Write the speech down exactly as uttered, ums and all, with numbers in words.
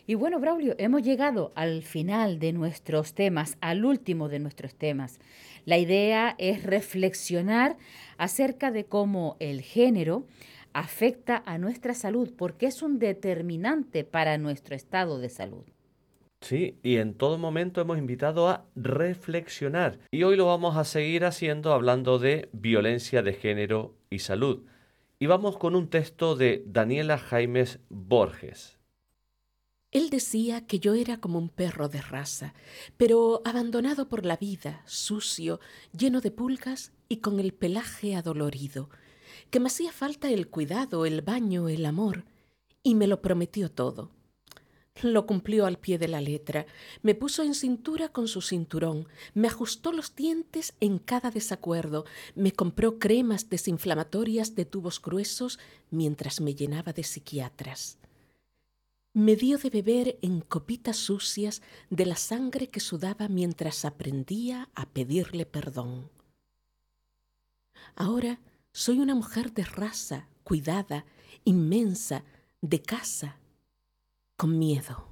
Y bueno, Braulio, hemos llegado al final de nuestros temas, al último de nuestros temas. La idea es reflexionar acerca de cómo el género afecta a nuestra salud, porque es un determinante para nuestro estado de salud. Sí, y en todo momento hemos invitado a reflexionar. Y hoy lo vamos a seguir haciendo hablando de violencia de género y salud. Y vamos con un texto de Daniela Jaimes Borges. Él decía que yo era como un perro de raza, pero abandonado por la vida, sucio, lleno de pulgas y con el pelaje adolorido, que me hacía falta el cuidado, el baño, el amor, y me lo prometió todo. Lo cumplió al pie de la letra, me puso en cintura con su cinturón, me ajustó los dientes en cada desacuerdo, me compró cremas desinflamatorias de tubos gruesos mientras me llenaba de psiquiatras. Me dio de beber en copitas sucias de la sangre que sudaba mientras aprendía a pedirle perdón. Ahora soy una mujer de raza, cuidada, inmensa, de casa, con miedo.